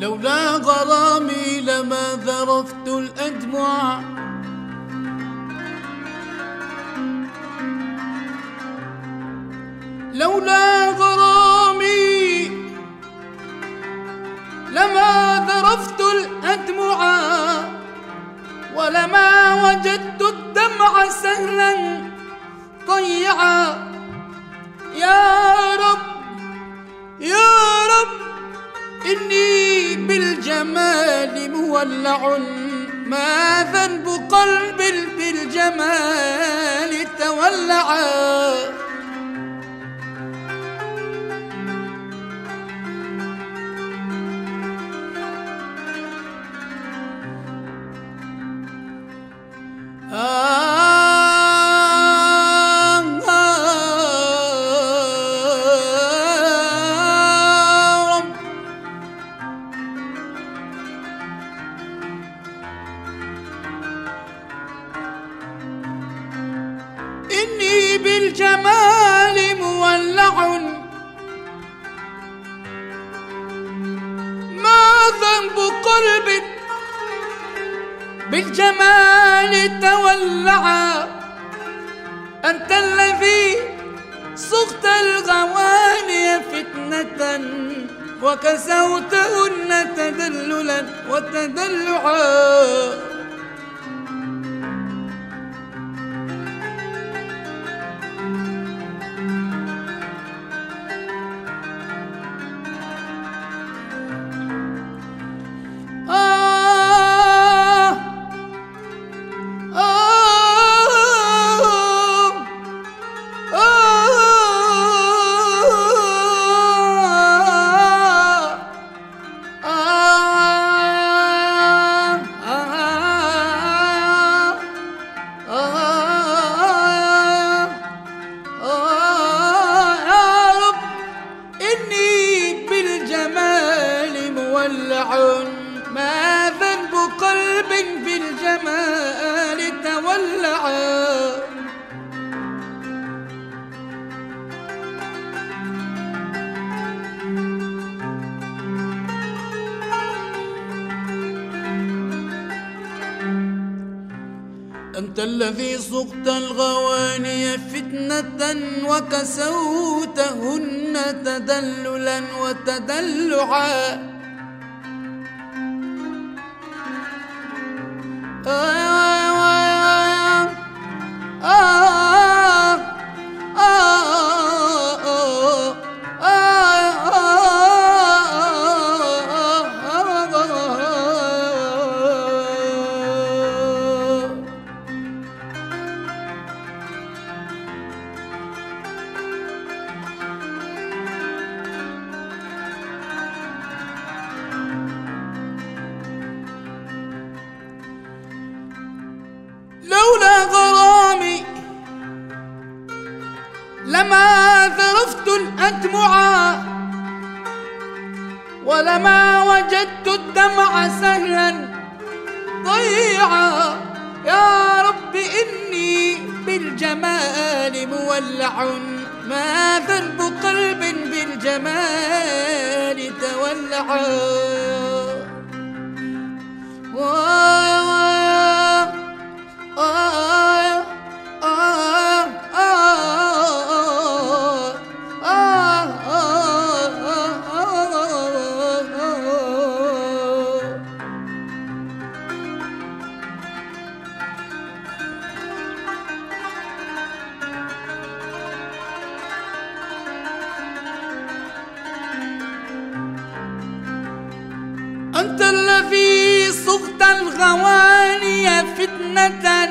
لولا غرامي لما ذرفت الأدمع، لولا غرامي لما ذرفت الأدمع، ولما وجدت الدمع سهلا ضيعا. يا رب يا رب إني بالجمال مولع، ما ذنب قلب بالجمال تولعا. إني بالجمال مولع، ما ذنب قلب بالجمال تولعا. أنت الذي صغت الغواني فتنة، وكسوتهن تدللا وتدلعا. ما ذنب قلب بالجمال تولعا. أنت الذي صغت الغواني فتنة، وكسوتهن تدللا وتدلعا. لولا غرامي لما ذرفت الأدمع، ولما وجدت الدمع سهلا ضيعا. يا رب إني بالجمال مولع، ما ذنب قلب بالجمال تولعا. أنت الذي صغت الغواني فتنة،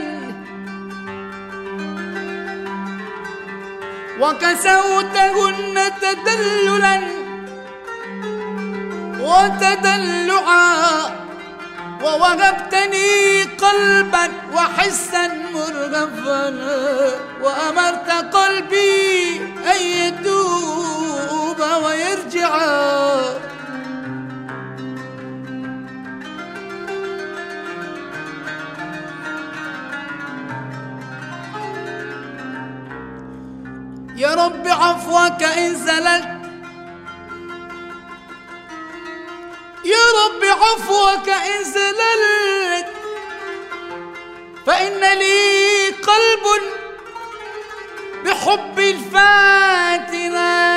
وكسوتهن تدللا وتدلعا. ووهبتني قلبا وحسا مرغفا، وأمرت قلبي أن يتوب ويرجعا. يا رب عفوك إن زللت، يا رب عفوك إن زللت فإن لي قلب بحب الفاتنة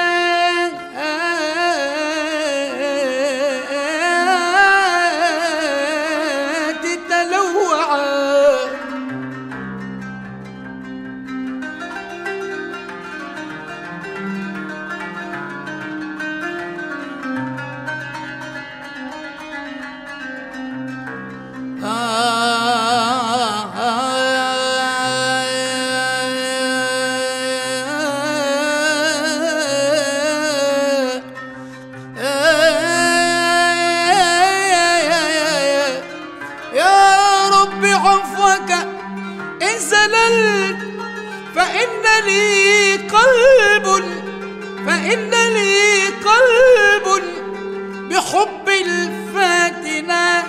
فإن لي قلب بحب الفاتنة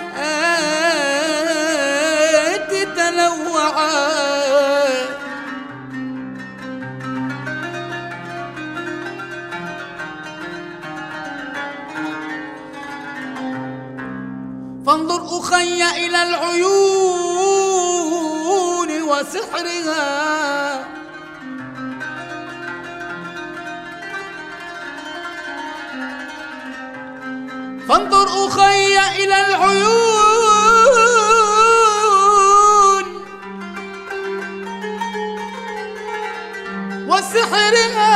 تتلوع فانظر أخي إلى العيون وسحرها فانظر أخي إلى العيون وسحرها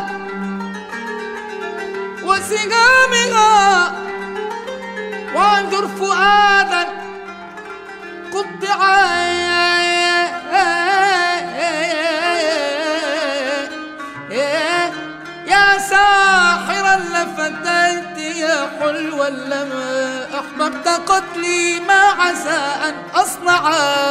وسقامها وانظر فؤادا قطعا يا ساحر اللفتات يا حلوا لما أحببت قتلي ما عسى أن أصنع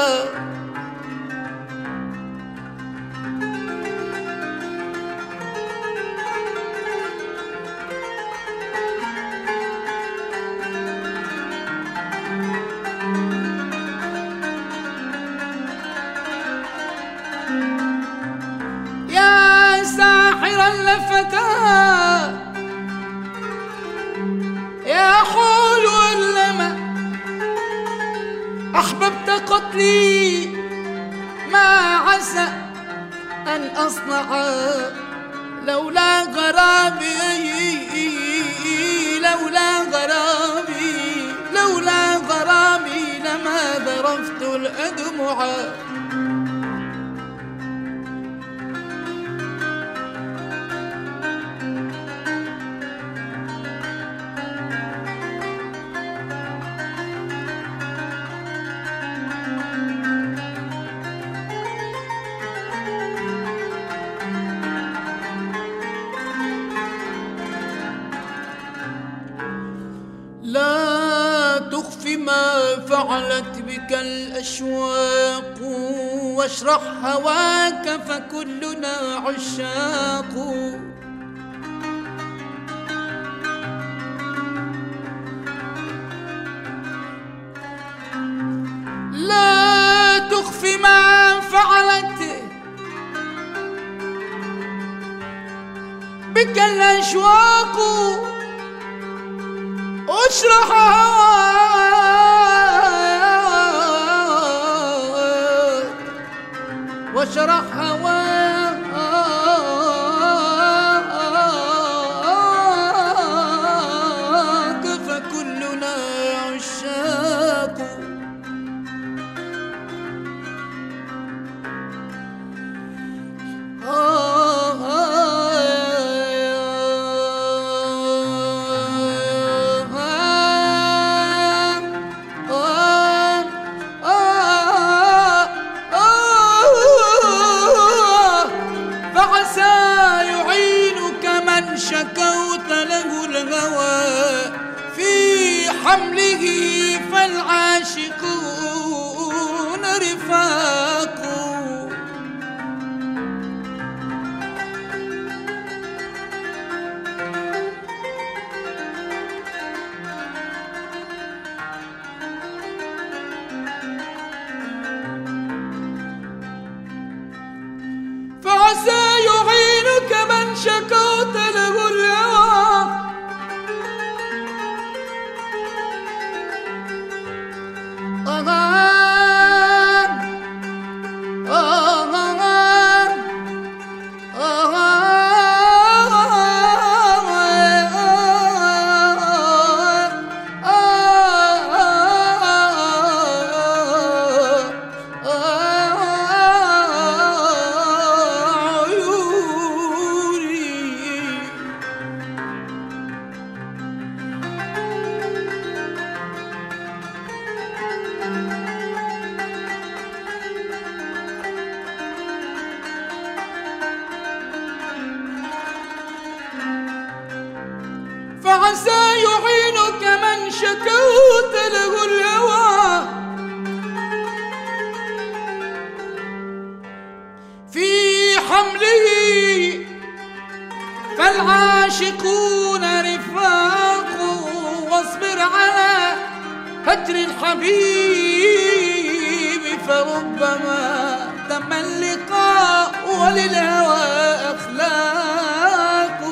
يا ساحر اللفتات يا حلو لما أحببت قتلي ما عسى أن أصنع لولا غرامي لولا غرامي لولا غرامي لما ذرفت الأدمع لا تخفي ما فعلت بك الأشواق واشرح هواك فكلنا عشاق لا تخفي ما فعلت بك الأشواق اشرح هواك واشرح هواك فكلنا عشاق شكوت له الهوى في حمله فالعاشقون رفاق فعسى يعينك من شكوت له الهوى عسى يعينك من شكوت له الهوى في حمله، فالعاشقون رفاق، واصبر على هجر الحبيب فربما تم اللقاء، وللهوى أخلاق.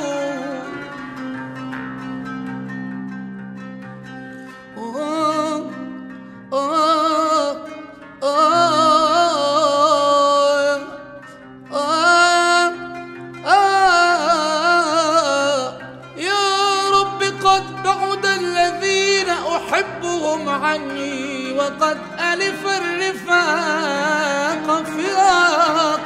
أحبهم عني وقد ألف الرفاق فراق.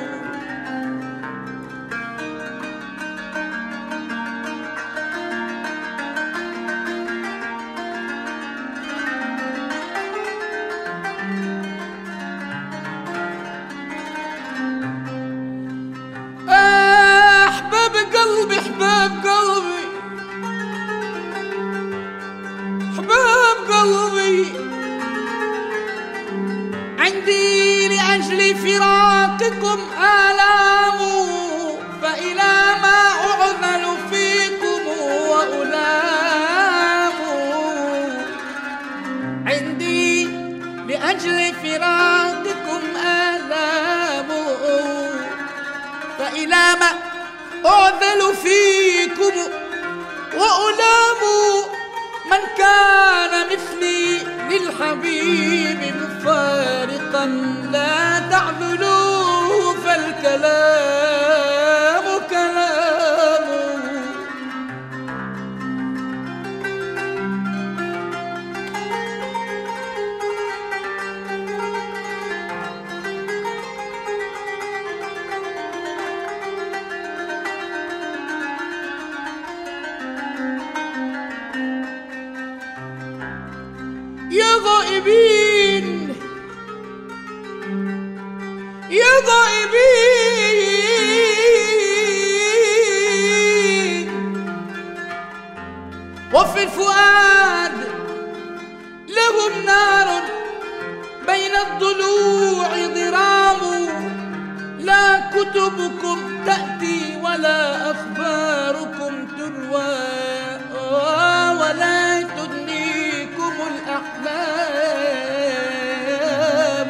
أحباب قلبي أحباب قلبي أحباب قلبي، عندي لأجل فراقكم آلام، فإلى ما أعذل فيكم وألام. عندي لأجل فراقكم آلام، فإلى ما أعذل فيكم وألام. من كان مثلي للحبيب مفارقا لا تعذلوه، فالكلام كلامه. يا غائبين يا غائبين، وفي الفؤاد لهم نار بين الضلوع ضرام. لا كتبكم تأتي ولا أخباركم تروى، ولا تدنيكم الأحلام.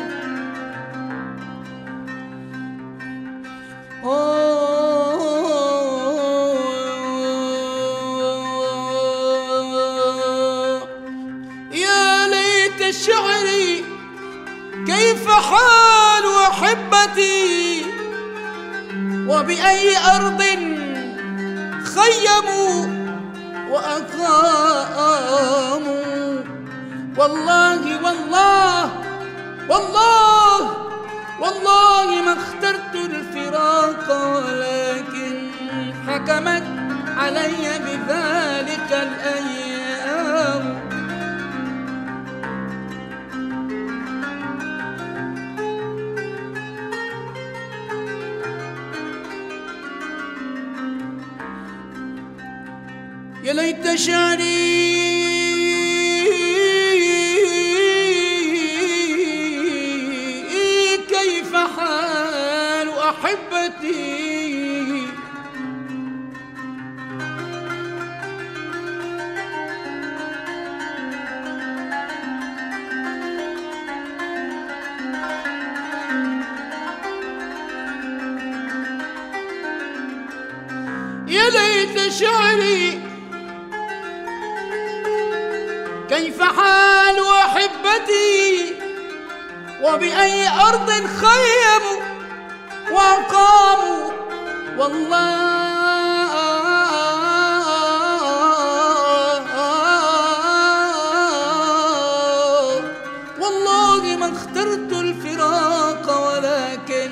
يا ليت شعري كيف حال أحبتي، وبأي أرض خيموا وأقاموا. والله والله والله والله ما اخترت الفراق، ولكن حكمت علي بذلك الأيام. يا ليت شعري كيف حال أحبتي، يا ليت شعري كيف حال أحبتي، وبأي أرض خيموا وأقاموا. والله والله ما اخترت الفراق، ولكن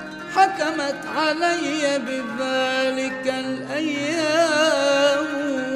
حكمت علي بذلك الأيام.